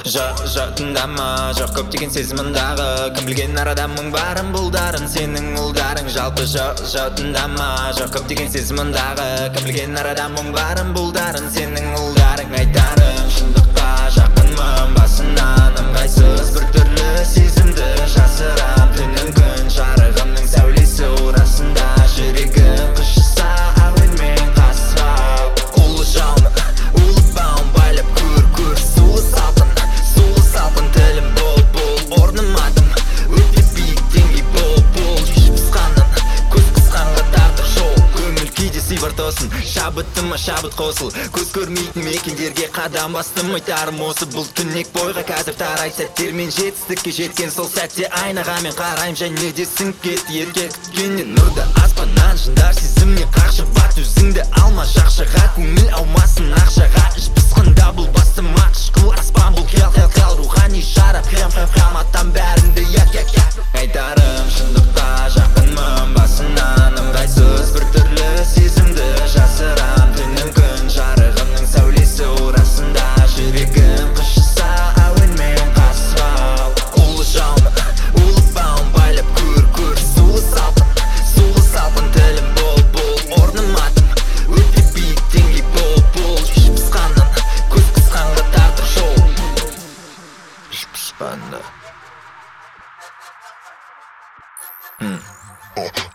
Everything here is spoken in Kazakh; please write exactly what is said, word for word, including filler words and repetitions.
Жоқ, жоқ тыңдама, жоқ көптеген сезімін дағы. Кім білген арада мың барын бұлдарын, сенің ұлдарың. Жалпы жоқ, жоқ тыңдама, жоқ көптеген сезімін дағы. Кім білген арада мың барын бұлдарын, сенің ұлдарың. Айтарым шындыққа жақынмын, басынан ыңғайсыз бір түрлі сезімді жасырам. Түннің күн жарығымның сәулесі орасында жүрегім қышыса әуенмен қасырау. Улы жауын, улы бауын байлап көр, көр сулы салқын, сулы салқын тілім бол, бол орным адым, өте биік деңгей бол, бол кешіп қысқанын, көз қысқанға тартық жол. Көңіл кейде сыйбар тосын, шабытыма шабыт қосыл, көз көрмейтін мекендерге қадам бастым. Айтарым осы бұл түнек бойға қазір тарай сәттермен жетістікке жеткен сол сәтте айнаға мен қарайым және де сіңіп кетті ерке күткеннен нұрды аспаннан. Жындар сезімнен қақшы бат, өзіңді алма жақшыға, көңіл аумасын ақшаға. Іш пысқында бұл бастым ақшқыл аспан, бұл қиял қиял қиял рухани шарап, хрям хрям хрям аттан бәрінді як як як. Айтарым шындыққа жақынмын, басынан ыңғайсыз бір түрлі сезімді жасырам. Түннің күн жарығымның сәулесі орасында жүрегім қышыса әуенмен қасырау. Улы жауын, улы бауын байлап көр, көр сулы салқын, сулы салқын тілім бол, бол орным атым, өте биік деңгей бол, бол кешіп пысқанын, көз қысқанға тартық жол. Кешіп пысқанды